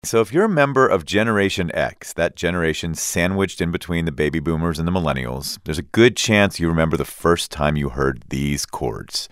So if you're a member of Generation X, that generation sandwiched in between the baby boomers and the millennials, there's a good chance you remember the first time you heard these chords.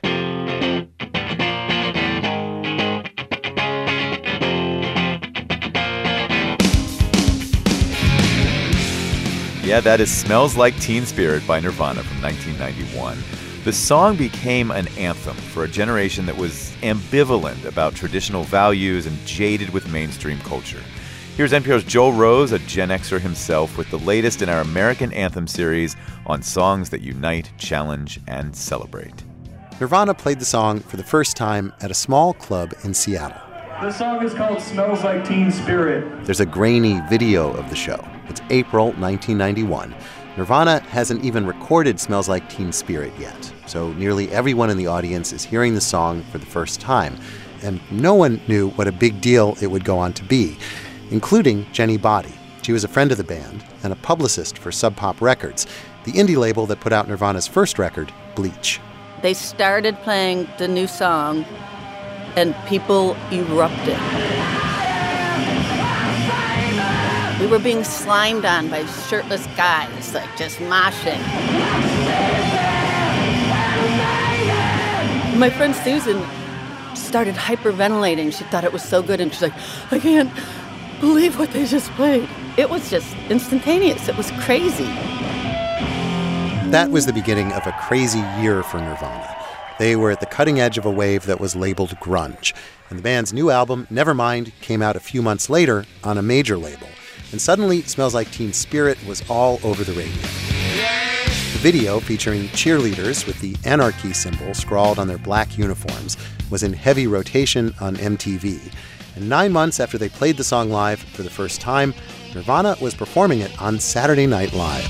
Yeah, that is Smells Like Teen Spirit by Nirvana from 1991. The song became an anthem for a generation that was ambivalent about traditional values and jaded with mainstream culture. Here's NPR's Joel Rose, a Gen Xer himself, with the latest in our American Anthem series on songs that unite, challenge, and celebrate. Nirvana played the song for the first time at a small club in Seattle. The song is called Smells Like Teen Spirit. There's a grainy video of the show. It's April 1991. Nirvana hasn't even recorded Smells Like Teen Spirit yet, so nearly everyone in the audience is hearing the song for the first time. And no one knew what a big deal it would go on to be, including Jenny Body. She was a friend of the band and a publicist for Sub Pop Records, the indie label that put out Nirvana's first record, Bleach. They started playing the new song, and people erupted. We were being slimed on by shirtless guys, like just moshing. My friend Susan started hyperventilating. She thought it was so good, and she's like, I can't believe what they just played. It was just instantaneous. It was crazy. That was the beginning of a crazy year for Nirvana. They were at the cutting edge of a wave that was labeled grunge. And the band's new album, Nevermind, came out a few months later on a major label. And suddenly, Smells Like Teen Spirit was all over the radio. The video, featuring cheerleaders with the anarchy symbol scrawled on their black uniforms, was in heavy rotation on MTV. And 9 months after they played the song live for the first time, Nirvana was performing it on Saturday Night Live.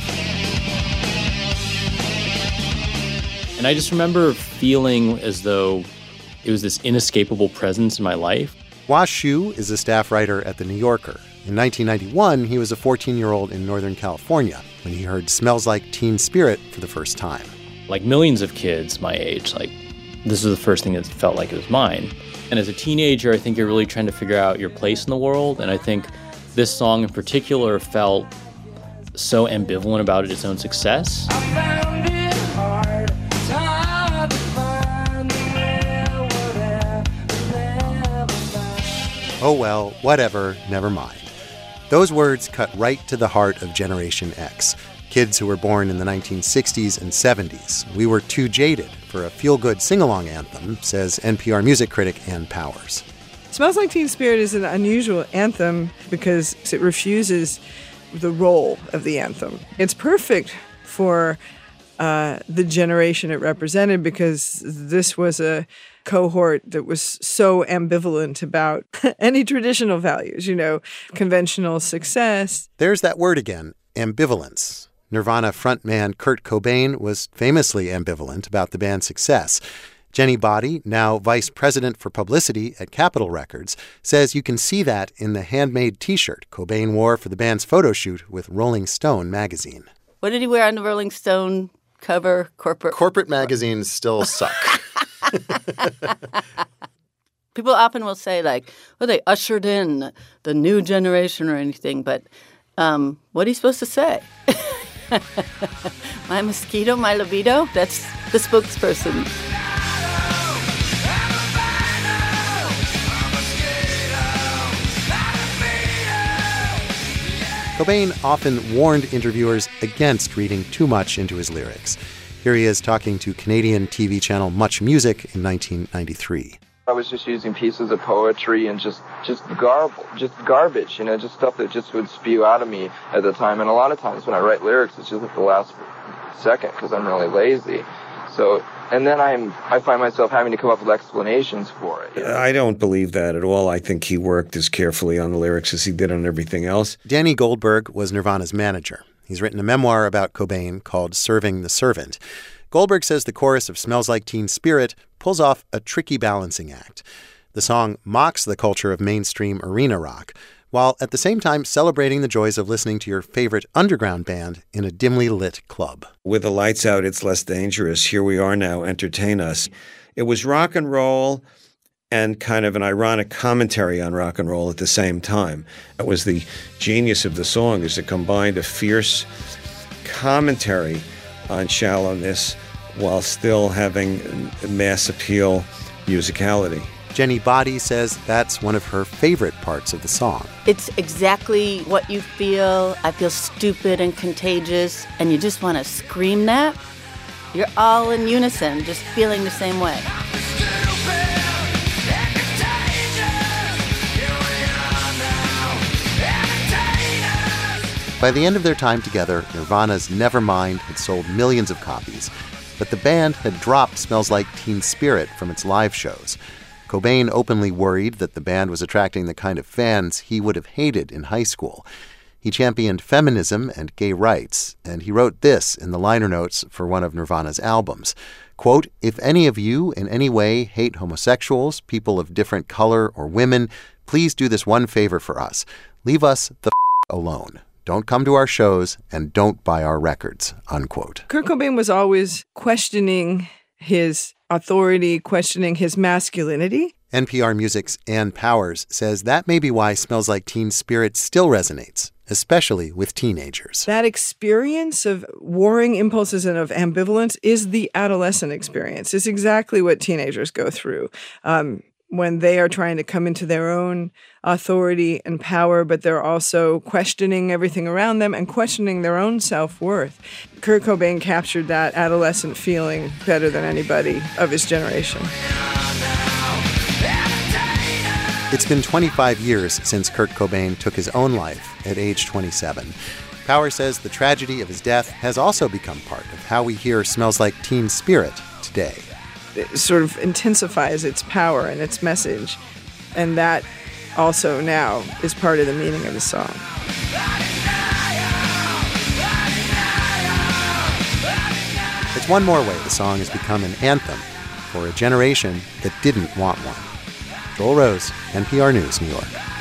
And I just remember feeling as though it was this inescapable presence in my life. Wash Shu is a staff writer at The New Yorker. In 1991, he was a 14-year-old in Northern California when he heard Smells Like Teen Spirit for the first time. Like millions of kids my age, this was the first thing that felt like it was mine. And as a teenager, I think you're really trying to figure out your place in the world. And I think this song in particular felt so ambivalent about its own success. Oh well, whatever, never mind. Those words cut right to the heart of Generation X, kids who were born in the 1960s and 70s. We were too jaded for a feel-good sing-along anthem, says NPR music critic Ann Powers. Smells Like Teen Spirit is an unusual anthem because it refuses the role of the anthem. It's perfect for the generation it represented because this was a cohort that was so ambivalent about any traditional values, conventional success. There's that word again, ambivalence. Nirvana frontman Kurt Cobain was famously ambivalent about the band's success. Jenny Body, now vice president for publicity at Capitol Records, says you can see that in the handmade T-shirt Cobain wore for the band's photo shoot with Rolling Stone magazine. What did he wear on the Rolling Stone cover? Corporate magazines still suck. People often will say, they ushered in the new generation or anything, but what are you supposed to say? My mosquito, my libido? That's the spokesperson. Cobain often warned interviewers against reading too much into his lyrics. Here he is talking to Canadian TV channel Much Music in 1993. I was just using pieces of poetry and just garbage, just stuff that just would spew out of me at the time. And a lot of times when I write lyrics, it's just at the last second because I'm really lazy. So, and then I find myself having to come up with explanations for it. I don't believe that at all. I think he worked as carefully on the lyrics as he did on everything else. Danny Goldberg was Nirvana's manager. He's written a memoir about Cobain called Serving the Servant. Goldberg says the chorus of Smells Like Teen Spirit pulls off a tricky balancing act. The song mocks the culture of mainstream arena rock, while at the same time celebrating the joys of listening to your favorite underground band in a dimly lit club. With the lights out, it's less dangerous. Here we are now, entertain us. It was rock and roll and kind of an ironic commentary on rock and roll at the same time. That was the genius of the song, is it combined a fierce commentary on shallowness while still having mass appeal musicality. Jenny Body says that's one of her favorite parts of the song. It's exactly what you feel. I feel stupid and contagious, and you just want to scream that. You're all in unison, just feeling the same way. By the end of their time together, Nirvana's Nevermind had sold millions of copies, but the band had dropped Smells Like Teen Spirit from its live shows. Cobain openly worried that the band was attracting the kind of fans he would have hated in high school. He championed feminism and gay rights, and he wrote this in the liner notes for one of Nirvana's albums. Quote, "If any of you in any way hate homosexuals, people of different color, or women, please do this one favor for us. Leave us the alone. Don't come to our shows and don't buy our records," unquote. Kurt Cobain was always questioning his authority, questioning his masculinity. NPR Music's Ann Powers says that may be why Smells Like Teen Spirit still resonates, especially with teenagers. That experience of warring impulses and of ambivalence is the adolescent experience. It's exactly what teenagers go through when they are trying to come into their own authority and power, but they're also questioning everything around them and questioning their own self-worth. Kurt Cobain captured that adolescent feeling better than anybody of his generation. It's been 25 years since Kurt Cobain took his own life at age 27. Power says the tragedy of his death has also become part of how we hear Smells Like Teen Spirit today. It sort of intensifies its power and its message, and that also now is part of the meaning of the song. It's one more way the song has become an anthem for a generation that didn't want one. Joel Rose, NPR News, New York.